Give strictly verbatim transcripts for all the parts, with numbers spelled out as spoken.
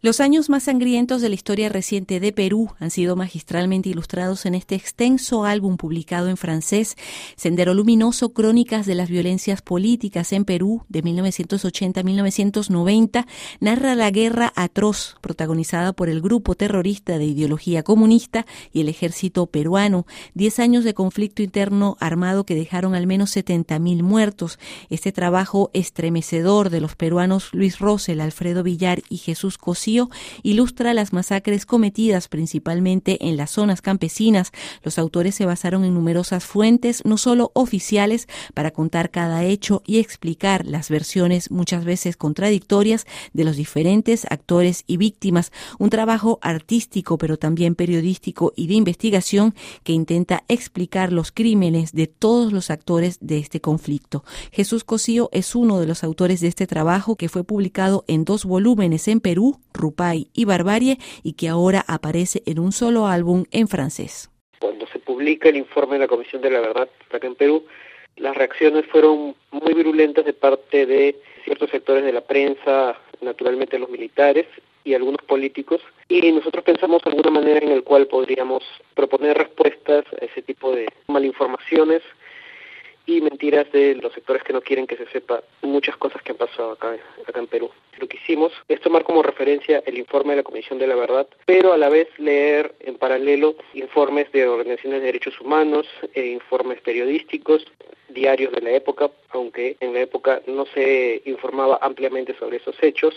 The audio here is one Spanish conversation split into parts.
Los años más sangrientos de la historia reciente de Perú han sido magistralmente ilustrados en este extenso álbum publicado en francés, Sendero Luminoso, Crónicas de las Violencias Políticas en Perú, de mil novecientos ochenta a mil novecientos noventa, narra la guerra atroz protagonizada por el grupo terrorista de ideología comunista y el ejército peruano, diez años de conflicto interno armado que dejaron al menos setenta mil muertos. Este trabajo estremecedor de los peruanos Luis Rosell, Alfredo Villar y Jesús Cosío ilustra las masacres cometidas principalmente en las zonas campesinas. Los autores se basaron en numerosas fuentes, no solo oficiales, para contar cada hecho y explicar las versiones muchas veces contradictorias de los diferentes actores y víctimas. Un trabajo artístico, pero también periodístico y de investigación que intenta explicar los crímenes de todos los actores de este conflicto. Jesús Cosío es uno de los autores de este trabajo, que fue publicado en dos volúmenes en Perú, Rupay y Barbarie, y que ahora aparece en un solo álbum en francés. Cuando se publica el informe de la Comisión de la Verdad acá en Perú, las reacciones fueron muy virulentas de parte de ciertos sectores de la prensa, naturalmente los militares y algunos políticos, y nosotros pensamos alguna manera en la cual podríamos proponer respuestas a ese tipo de malinformaciones y mentiras de los sectores que no quieren que se sepa muchas cosas que han pasado acá, acá en Perú. Lo que hicimos es tomar como referencia el informe de la Comisión de la Verdad, pero a la vez leer en paralelo informes de organizaciones de derechos humanos, e informes periodísticos, diarios de la época, aunque en la época no se informaba ampliamente sobre esos hechos,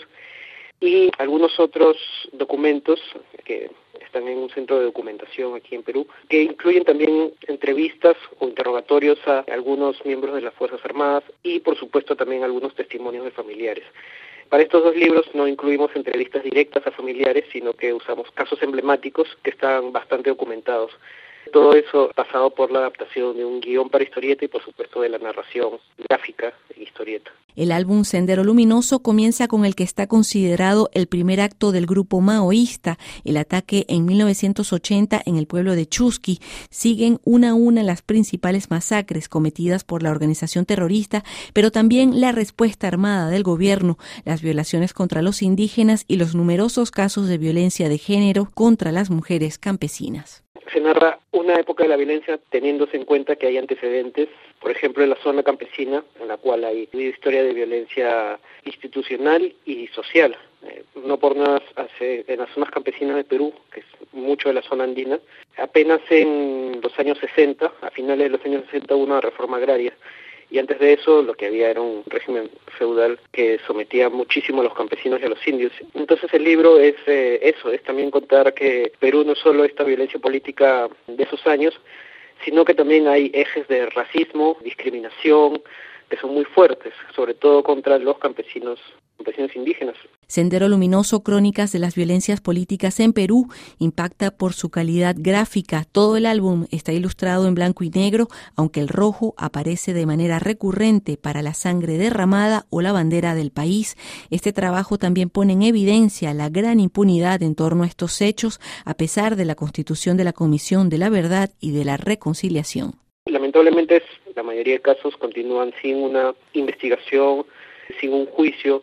y algunos otros documentos que están en un centro de documentación aquí en Perú, que incluyen también entrevistas o interrogatorios a algunos miembros de las Fuerzas Armadas y, por supuesto, también algunos testimonios de familiares. Para estos dos libros no incluimos entrevistas directas a familiares, sino que usamos casos emblemáticos que están bastante documentados. Todo eso pasado por la adaptación de un guión para historieta y, por supuesto, de la narración gráfica en historieta. El álbum Sendero Luminoso comienza con el que está considerado el primer acto del grupo maoísta, el ataque en mil novecientos ochenta en el pueblo de Chusqui. Siguen una a una las principales masacres cometidas por la organización terrorista, pero también la respuesta armada del gobierno, las violaciones contra los indígenas y los numerosos casos de violencia de género contra las mujeres campesinas. Se narra una época de la violencia teniéndose en cuenta que hay antecedentes, por ejemplo, en la zona campesina, en la cual hay una historia de violencia institucional y social. Eh, no por nada, hace, en las zonas campesinas de Perú, que es mucho de la zona andina, apenas en los años sesenta, a finales de los años sesenta, hubo una reforma agraria. Y antes de eso lo que había era un régimen feudal que sometía muchísimo a los campesinos y a los indios. Entonces el libro es eh, eso, es también contar que Perú no es solo esta violencia política de esos años, sino que también hay ejes de racismo, discriminación, que son muy fuertes, sobre todo contra los campesinos, campesinos indígenas. Sendero Luminoso, Crónicas de las Violencias Políticas en Perú, impacta por su calidad gráfica. Todo el álbum está ilustrado en blanco y negro, aunque el rojo aparece de manera recurrente para la sangre derramada o la bandera del país. Este trabajo también pone en evidencia la gran impunidad en torno a estos hechos, a pesar de la constitución de la Comisión de la Verdad y de la Reconciliación. Lamentablemente, la mayoría de casos continúan sin una investigación, sin un juicio,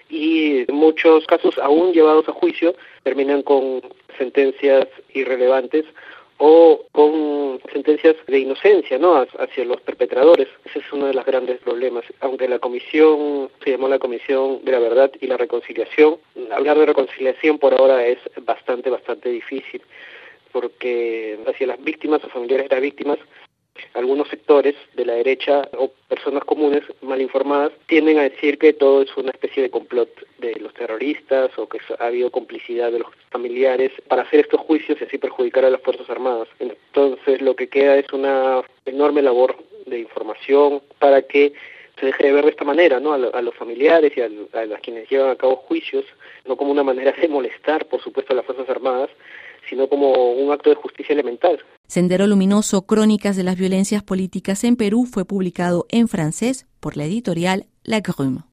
y muchos casos aún llevados a juicio terminan con sentencias irrelevantes o con sentencias de inocencia, ¿no?, hacia los perpetradores. Ese es uno de los grandes problemas. Aunque la comisión se llamó la Comisión de la Verdad y la Reconciliación, hablar de reconciliación por ahora es bastante, bastante difícil, porque hacia las víctimas o familiares de las víctimas, algunos sectores de la derecha o personas comunes mal informadas tienden a decir que todo es una especie de complot de los terroristas o que ha habido complicidad de los familiares para hacer estos juicios y así perjudicar a las Fuerzas Armadas. Entonces lo que queda es una enorme labor de información para que se deje de ver de esta manera, ¿no?, a, lo, a los familiares y a, a, a quienes llevan a cabo juicios, no como una manera de molestar, por supuesto, a las Fuerzas Armadas, sino como un acto de justicia elemental. Sendero Luminoso, Crónicas de las Violencias Políticas en Perú fue publicado en francés por la editorial La Grume.